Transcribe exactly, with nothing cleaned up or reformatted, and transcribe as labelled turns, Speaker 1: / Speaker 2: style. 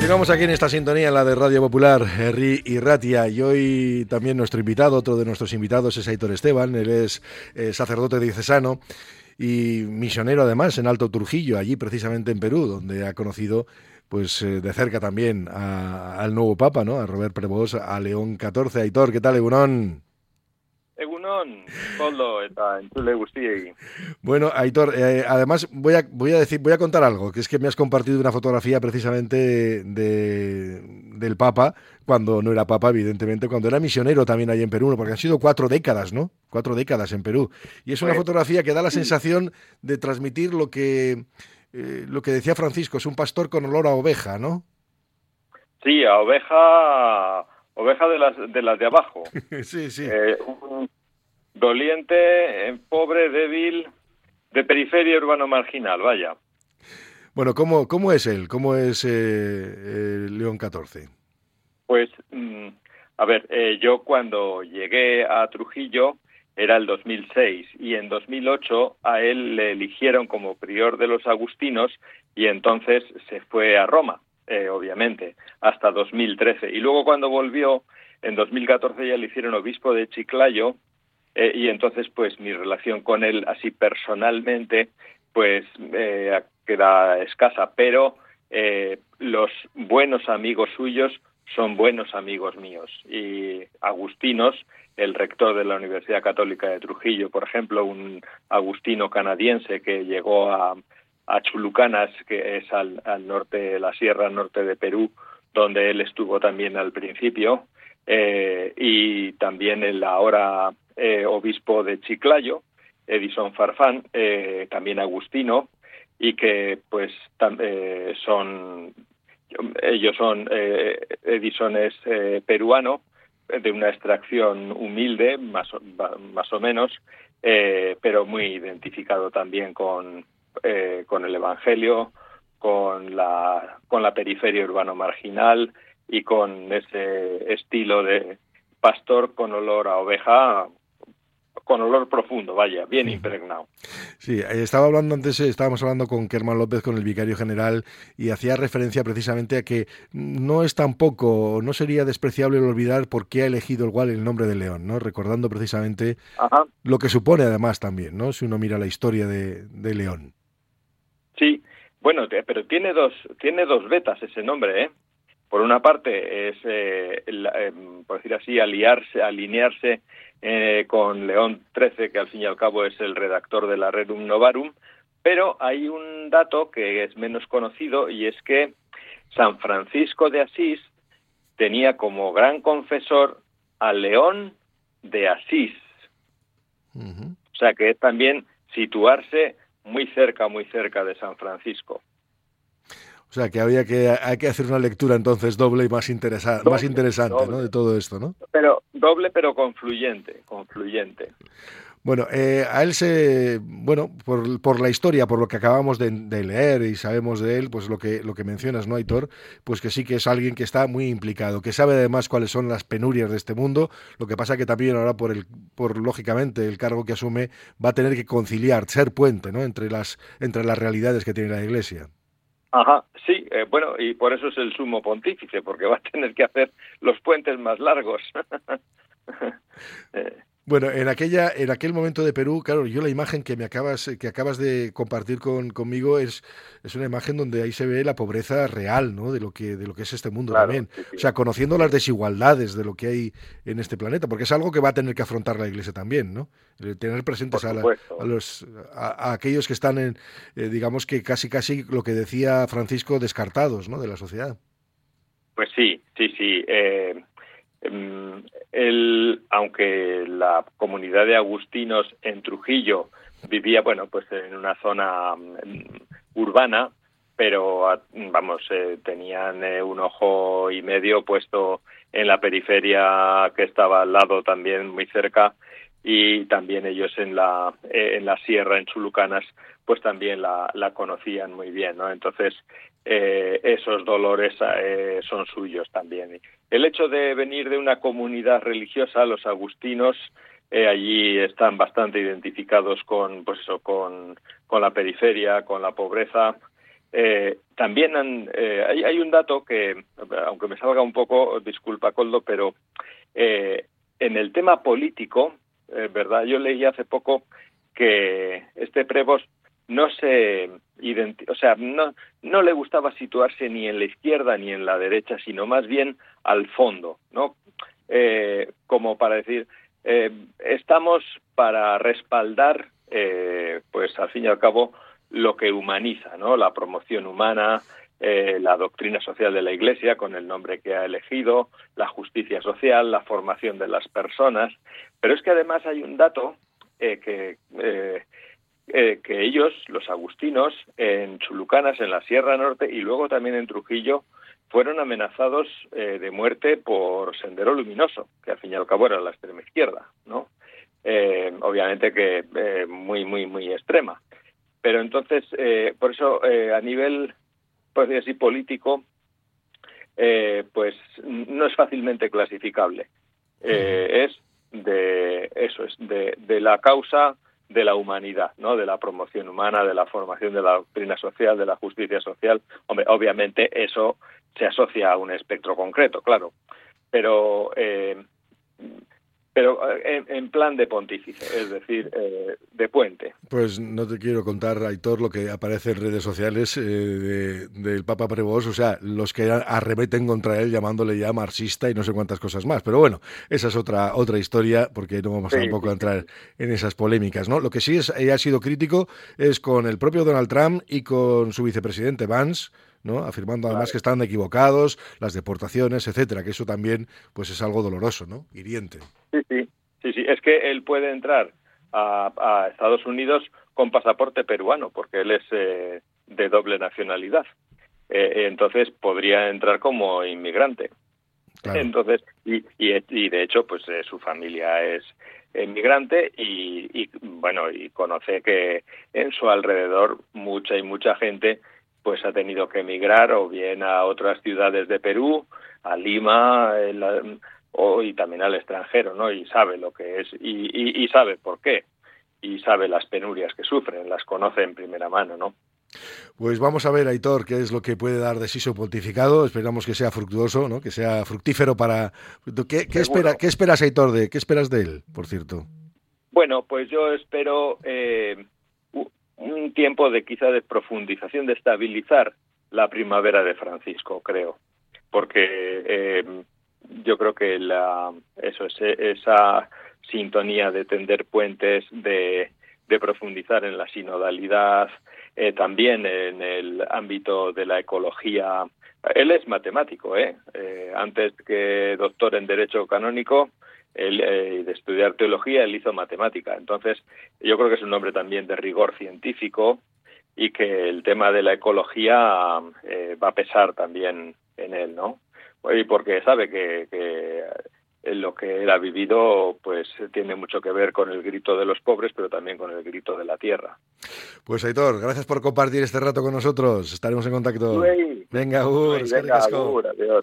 Speaker 1: Continuamos aquí en esta sintonía, en la de Radio Popular, Herri y Ratia, y hoy también nuestro invitado, otro de nuestros invitados es Aitor Esteban. Él es eh, sacerdote diocesano y misionero además en Alto Trujillo, allí precisamente en Perú, donde ha conocido pues eh, de cerca también a, al nuevo Papa, ¿no? A Robert Prevost, a León catorce. Aitor, ¿qué tal, Egunon?
Speaker 2: Egunon, Koldo eta entzule guztiei.
Speaker 1: Bueno, Aitor, eh, además voy a voy a decir voy a contar algo, que es que me has compartido una fotografía precisamente de del Papa cuando no era Papa, evidentemente, cuando era misionero también allí en Perú, porque han sido cuatro décadas, ¿no? Cuatro décadas en Perú. Y es una
Speaker 2: Pues,
Speaker 1: fotografía que da la
Speaker 2: sí,
Speaker 1: sensación de transmitir lo que eh, lo que decía Francisco, es un pastor con olor a oveja, ¿no?
Speaker 2: sí, a oveja, oveja de las de las de abajo.
Speaker 1: Sí, sí.
Speaker 2: Eh, un doliente, eh, pobre, débil, de periferia urbano marginal, vaya.
Speaker 1: Bueno, ¿cómo, cómo es él? ¿Cómo es eh, eh, León catorce?
Speaker 2: Pues, mm, a ver, eh, yo cuando llegué a Trujillo era el dos mil seis y en dos mil ocho a él le eligieron como prior de los agustinos y entonces se fue a Roma, eh, obviamente, hasta dos mil trece. Y luego cuando volvió, en dos mil catorce ya le hicieron obispo de Chiclayo eh, y entonces pues mi relación con él así personalmente pues eh, queda escasa, pero eh, los buenos amigos suyos son buenos amigos míos. Y agustinos, el rector de la Universidad Católica de Trujillo, por ejemplo, un agustino canadiense que llegó a, a Chulucanas, que es al, al norte de la sierra, al norte de Perú, donde él estuvo también al principio, eh, y también el ahora eh, obispo de Chiclayo, Edison Farfán, eh, también agustino, y que pues tam, eh, son ellos son eh, Edison es eh, peruano, de una extracción humilde más o, más o menos, eh, pero muy identificado también con eh, con el Evangelio, con la con la periferia urbano marginal y con ese estilo de pastor con olor a oveja, con olor profundo, vaya, bien impregnado.
Speaker 1: Sí, estaba hablando antes, estábamos hablando con Kerman López, con el vicario general, y hacía referencia precisamente a que no es tampoco, no sería despreciable el olvidar por qué ha elegido igual el nombre de León, ¿no? Recordando precisamente
Speaker 2: Ajá.
Speaker 1: lo que supone además también, ¿no? Si uno mira la historia de, de León.
Speaker 2: Sí, bueno, pero tiene dos, tiene dos vetas ese nombre, ¿eh? Por una parte es, eh, el, eh, por decir así, aliarse, alinearse eh, con León trece, que al fin y al cabo es el redactor de la Rerum Novarum, pero hay un dato que es menos conocido y es que San Francisco de Asís tenía como gran confesor a León de Asís. Uh-huh. O sea que es también situarse muy cerca, muy cerca de San Francisco.
Speaker 1: O sea, que había que hay que hacer una lectura entonces doble y más, interesa doble, más interesante, doble. ¿no? De todo esto, ¿no?
Speaker 2: Pero doble, pero confluyente, confluyente.
Speaker 1: Bueno, eh, a él se, bueno, por, por la historia, por lo que acabamos de, de leer y sabemos de él, pues lo que lo que mencionas, ¿no, Aitor? Pues que sí que es alguien que está muy implicado, que sabe además cuáles son las penurias de este mundo. Lo que pasa que también ahora por el, por lógicamente el cargo que asume va a tener que conciliar, ser puente, ¿no? Entre las entre las realidades que tiene la Iglesia.
Speaker 2: Ajá, sí, eh, bueno, y por eso es el sumo pontífice, porque va a tener que hacer los puentes más largos.
Speaker 1: eh. Bueno, en aquella, en aquel momento de Perú, claro, yo la imagen que me acabas, que acabas de compartir con, conmigo es, es una imagen donde ahí se ve la pobreza real, ¿no? De lo que, de lo que es este mundo
Speaker 2: claro,
Speaker 1: también.
Speaker 2: Sí, sí.
Speaker 1: O sea, conociendo las desigualdades de lo que hay en este planeta, porque es algo que va a tener que afrontar la Iglesia también, ¿no? El tener presentes a, la, a los, a, a aquellos que están en, eh, digamos que casi, casi lo que decía Francisco, descartados, ¿no? De la sociedad.
Speaker 2: Pues sí, sí, sí. Eh... El, aunque la comunidad de agustinos en Trujillo vivía, bueno, pues en una zona um, urbana, pero vamos, eh, tenían eh, un ojo y medio puesto en la periferia que estaba al lado también muy cerca, y también ellos en la eh, en la sierra, en Chulucanas, pues también la, la conocían muy bien, ¿no? Entonces, eh, esos dolores eh, son suyos también. El hecho de venir de una comunidad religiosa, los agustinos, eh, allí están bastante identificados con, pues eso, con, con la periferia, con la pobreza, Eh, también han, eh, hay, hay un dato que, aunque me salga un poco, disculpa Coldo, pero eh, en el tema político, eh, ¿verdad? Yo leí hace poco que este Prevost no se identi- o sea, no, no le gustaba situarse ni en la izquierda ni en la derecha, sino más bien al fondo, ¿no? Eh, como para decir, eh, estamos para respaldar, eh, pues al fin y al cabo, lo que humaniza, ¿no? La promoción humana, eh, la doctrina social de la Iglesia con el nombre que ha elegido, la justicia social, la formación de las personas. Pero es que además hay un dato eh, que, eh, eh, que ellos, los agustinos, en Chulucanas, en la Sierra Norte y luego también en Trujillo, fueron amenazados eh, de muerte por Sendero Luminoso, que al fin y al cabo era la extrema izquierda, ¿no? Eh, obviamente que eh, muy, muy, muy extrema. Pero entonces, eh, por eso, eh, a nivel, pues así, político, eh, pues no es fácilmente clasificable. Eh, es de eso, es de, de la causa de la humanidad, ¿no? De la promoción humana, de la formación de la doctrina social, de la justicia social. Hombre, obviamente eso se asocia a un espectro concreto, claro, pero eh, pero en, en plan de pontífice, es decir, eh, de puente.
Speaker 1: Pues no te quiero contar, Aitor, lo que aparece en redes sociales eh, de, del Papa Prevost, o sea, los que arremeten contra él llamándole ya marxista y no sé cuántas cosas más. Pero bueno, esa es otra otra historia, porque no vamos sí, tampoco sí, a entrar sí. en esas polémicas, ¿no? Lo que sí es, ha sido crítico es con el propio Donald Trump y con su vicepresidente Vance, ¿no? Afirmando además claro. que están equivocados, las deportaciones, etcétera, que eso también pues es algo doloroso, ¿no? Hiriente.
Speaker 2: Sí, sí, sí, sí. Es que él puede entrar a, a Estados Unidos con pasaporte peruano, porque él es eh, de doble nacionalidad. Eh, entonces podría entrar como inmigrante. Claro. Entonces, y, y, y de hecho, pues eh, su familia es inmigrante y, y bueno, y conoce que en su alrededor mucha y mucha gente pues ha tenido que emigrar o bien a otras ciudades de Perú, a Lima, en la, o, y también al extranjero, ¿no? Y sabe lo que es, y, y, y sabe por qué, y sabe las penurias que sufren, las conoce en primera mano, ¿no?
Speaker 1: Pues vamos a ver, Aitor, qué es lo que puede dar de sí su pontificado. Esperamos que sea fructuoso, ¿no? Que sea fructífero para... ¿Qué, qué, espera, ¿Qué esperas, Aitor, de, qué esperas de él, por cierto?
Speaker 2: Bueno, pues yo espero eh, un tiempo de quizá de profundización, de estabilizar la primavera de Francisco, creo. Porque eh, yo creo que la, eso es, esa sintonía de tender puentes, de, de profundizar en la sinodalidad, eh, también en el ámbito de la ecología. Él es matemático, ¿eh? eh antes que doctor en Derecho Canónico, él, eh, de estudiar teología, él hizo matemática. Entonces, yo creo que es un hombre también de rigor científico y que el tema de la ecología eh, va a pesar también en él, ¿no? Y porque sabe que, que lo que él ha vivido pues tiene mucho que ver con el grito de los pobres, pero también con el grito de la tierra.
Speaker 1: Pues Aitor, gracias por compartir este rato con nosotros. Estaremos en contacto.
Speaker 2: Luey,
Speaker 1: venga, Agur,
Speaker 2: Luey, venga, Agur, adiós.